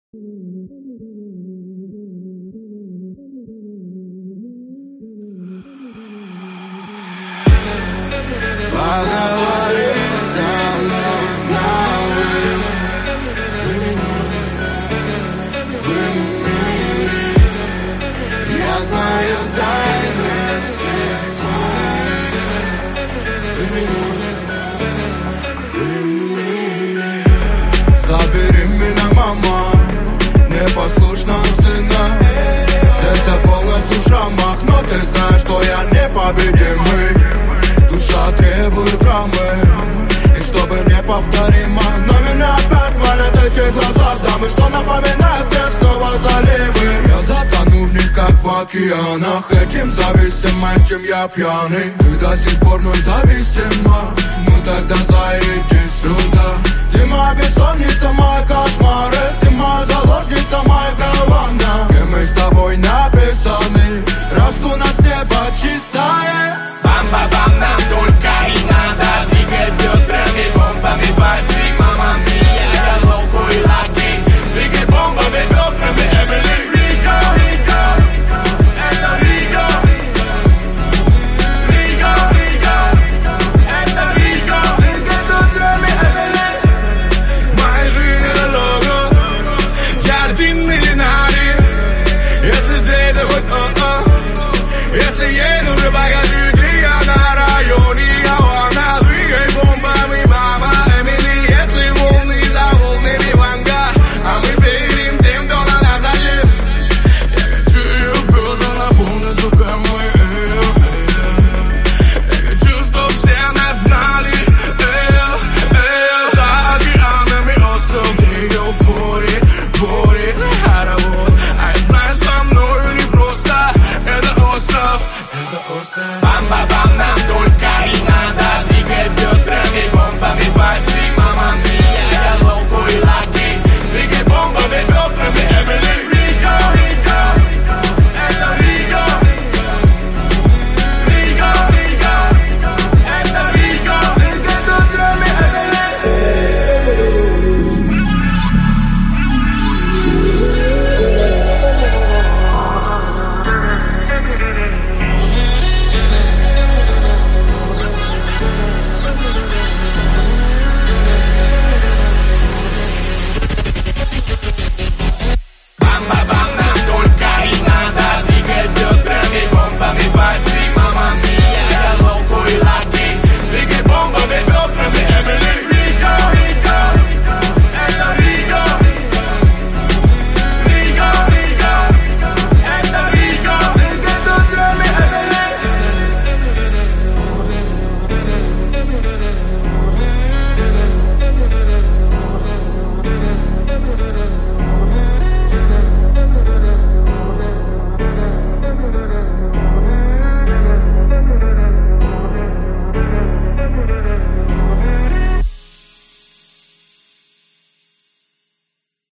Поговори со мной новым временем. Я знаю тайны всех времени. Забери меня, мама, непослушного сына. Сердце полностью в шрамах, но ты знаешь, что я непобедимый. Душа требует драмы, и чтобы неповторимо. Но меня опять манят эти глаза дамы, что напоминает мне снова заливы. Я затону в них, как в океанах. Этим зависим, этим я пьяный. Ты до сих пор мной зависима. Ну тогда зайди сюда. Ты моя бессонница, мои кошмары. Ты моя